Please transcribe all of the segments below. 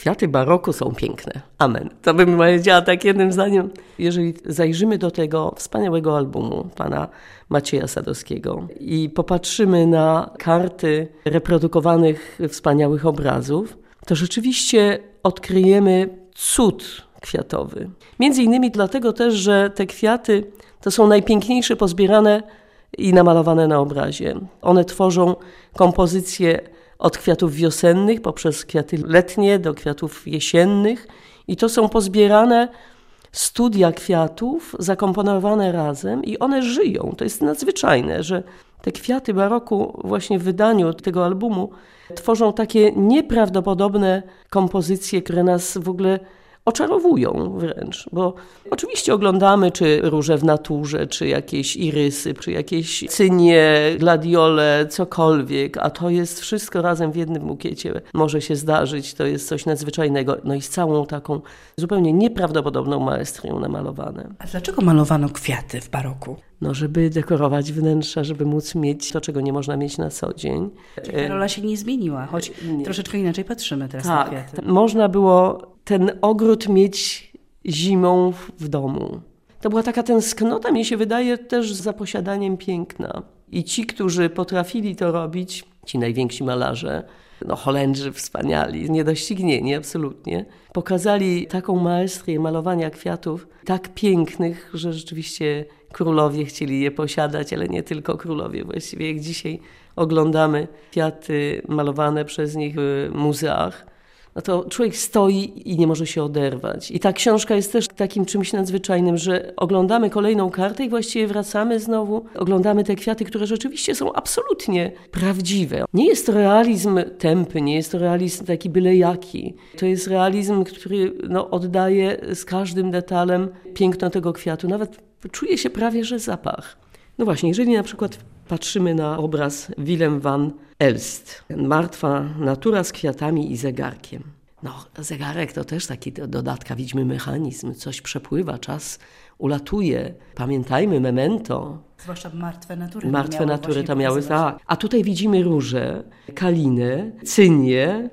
Kwiaty baroku są piękne. Amen. To bym powiedziała tak jednym zdaniem. Jeżeli zajrzymy do tego wspaniałego albumu pana Macieja Sadowskiego i popatrzymy na karty reprodukowanych wspaniałych obrazów, to rzeczywiście odkryjemy cud kwiatowy. Między innymi dlatego też, że te kwiaty to są najpiękniejsze pozbierane i namalowane na obrazie. One tworzą kompozycję od kwiatów wiosennych poprzez kwiaty letnie do kwiatów jesiennych i to są pozbierane studia kwiatów zakomponowane razem i one żyją. To jest nadzwyczajne, że te kwiaty baroku właśnie w wydaniu tego albumu tworzą takie nieprawdopodobne kompozycje, które nas w ogóle oczarowują wręcz, bo oczywiście oglądamy czy róże w naturze, czy jakieś irysy, czy jakieś cynie, gladiole, cokolwiek, a to jest wszystko razem w jednym bukiecie. Może się zdarzyć, to jest coś nadzwyczajnego, no i z całą taką zupełnie nieprawdopodobną maestrią namalowane. A dlaczego malowano kwiaty w baroku? No, żeby dekorować wnętrza, żeby móc mieć to, czego nie można mieć na co dzień. Czyli ta rola się nie zmieniła, choć troszeczkę inaczej patrzymy teraz na kwiaty. Można było ten ogród mieć zimą w domu. To była taka tęsknota, mi się wydaje, też za posiadaniem piękna. I ci, którzy potrafili to robić, ci najwięksi malarze, Holendrzy wspaniali, niedoścignieni absolutnie, pokazali taką maestrię malowania kwiatów tak pięknych, że rzeczywiście królowie chcieli je posiadać, ale nie tylko królowie. Właściwie jak dzisiaj oglądamy kwiaty malowane przez nich w muzeach, no to człowiek stoi i nie może się oderwać. I ta książka jest też takim czymś nadzwyczajnym, że oglądamy kolejną kartę i właściwie wracamy znowu, oglądamy te kwiaty, które rzeczywiście są absolutnie prawdziwe. Nie jest to realizm tępy, nie jest to realizm taki byle jaki. To jest realizm, który oddaje z każdym detalem piękno tego kwiatu. Nawet czuje się prawie, że zapach. No właśnie, jeżeli na przykład patrzymy na obraz Willem van Elst. Martwa natura z kwiatami i zegarkiem. Zegarek to też taki dodatka, widzimy mechanizm, coś przepływa, czas ulatuje. Pamiętajmy, memento. Zwłaszcza martwe natury. Martwe natury to miały, tak. A tutaj widzimy róże, kalinę, cynię,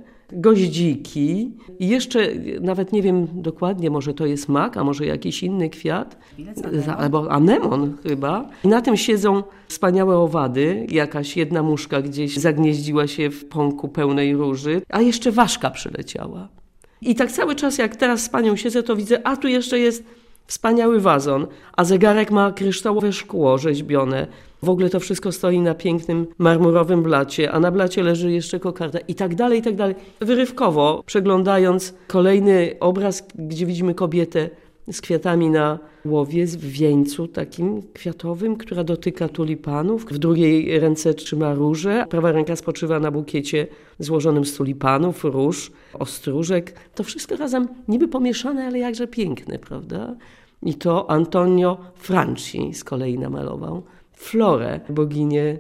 goździki i jeszcze nawet nie wiem dokładnie, może to jest mak, a może jakiś inny kwiat, albo anemon chyba. I na tym siedzą wspaniałe owady, jakaś jedna muszka gdzieś zagnieździła się w pąku pełnej róży, a jeszcze ważka przyleciała. I tak cały czas, jak teraz z panią siedzę, to widzę, a tu jeszcze jest wspaniały wazon, a zegarek ma kryształowe szkło rzeźbione. W ogóle to wszystko stoi na pięknym marmurowym blacie, a na blacie leży jeszcze kokarda i tak dalej, i tak dalej. Wyrywkowo przeglądając kolejny obraz, gdzie widzimy kobietę z kwiatami na głowie, w wieńcu takim kwiatowym, która dotyka tulipanów. W drugiej ręce trzyma róże, prawa ręka spoczywa na bukiecie złożonym z tulipanów, róż, ostróżek. To wszystko razem niby pomieszane, ale jakże piękne, prawda? I to Antonio Franci z kolei namalował. Florę, boginię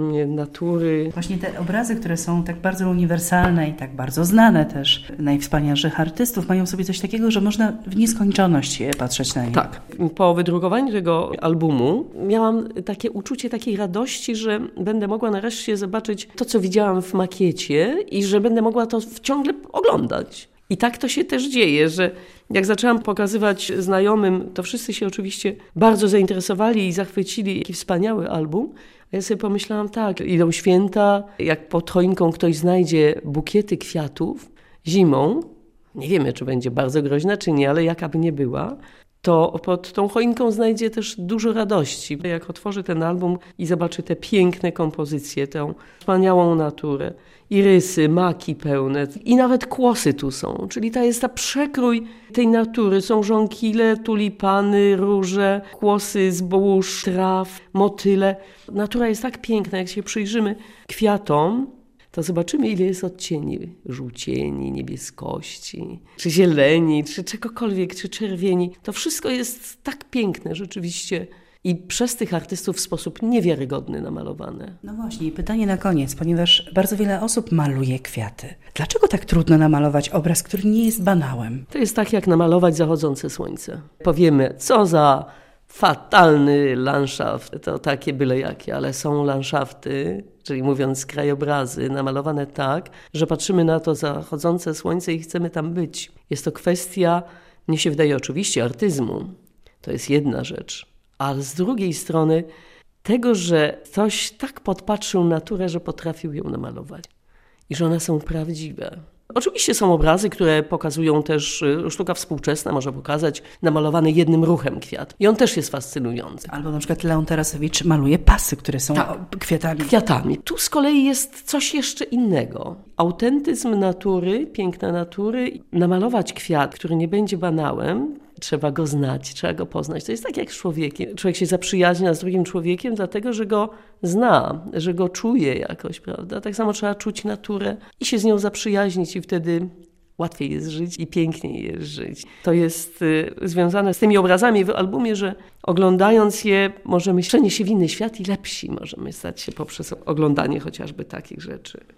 natury. Właśnie te obrazy, które są tak bardzo uniwersalne i tak bardzo znane też najwspanialszych artystów, mają sobie coś takiego, że można w nieskończoność patrzeć na nie. Tak. Po wydrukowaniu tego albumu miałam takie uczucie takiej radości, że będę mogła nareszcie zobaczyć to, co widziałam w makiecie i że będę mogła to ciągle oglądać. I tak to się też dzieje, że jak zaczęłam pokazywać znajomym, to wszyscy się oczywiście bardzo zainteresowali i zachwycili, jaki wspaniały album. A ja sobie pomyślałam, tak, idą święta, jak pod choinką ktoś znajdzie bukiety kwiatów zimą, nie wiemy, czy będzie bardzo groźna, czy nie, ale jaka by nie była, to pod tą choinką znajdzie też dużo radości. Jak otworzy ten album i zobaczy te piękne kompozycje, tę wspaniałą naturę, irysy, maki pełne i nawet kłosy tu są. Czyli to jest ta przekrój tej natury. Są żonkile, tulipany, róże, kłosy zbóż, traw, motyle. Natura jest tak piękna, jak się przyjrzymy kwiatom, to zobaczymy, ile jest odcieni żółcieni, niebieskości, czy zieleni, czy czegokolwiek, czy czerwieni. To wszystko jest tak piękne rzeczywiście i przez tych artystów w sposób niewiarygodny namalowane. No właśnie, pytanie na koniec, ponieważ bardzo wiele osób maluje kwiaty. Dlaczego tak trudno namalować obraz, który nie jest banałem? To jest tak, jak namalować zachodzące słońce. Powiemy, co za fatalny landschaft, to takie byle jakie, ale są landschafty, czyli mówiąc krajobrazy, namalowane tak, że patrzymy na to zachodzące słońce i chcemy tam być. Jest to kwestia, mnie się wydaje oczywiście, artyzmu. To jest jedna rzecz. Ale z drugiej strony tego, że ktoś tak podpatrzył naturę, że potrafił ją namalować i że one są prawdziwe. Oczywiście są obrazy, które pokazują też, sztuka współczesna może pokazać namalowany jednym ruchem kwiat. I on też jest fascynujący. Albo na przykład Leon Tarasewicz maluje pasy, które są kwiatami. Kwiatami. Tu z kolei jest coś jeszcze innego. Autentyzm natury, piękna natury. Namalować kwiat, który nie będzie banałem, trzeba go znać, trzeba go poznać. To jest tak jak z człowiekiem. Człowiek się zaprzyjaźnia z drugim człowiekiem, dlatego że go zna, że go czuje jakoś, prawda? Tak samo trzeba czuć naturę i się z nią zaprzyjaźnić i wtedy łatwiej jest żyć i piękniej jest żyć. To jest związane z tymi obrazami w albumie, że oglądając je możemy przenieść się w inny świat i lepsi możemy stać się poprzez oglądanie chociażby takich rzeczy.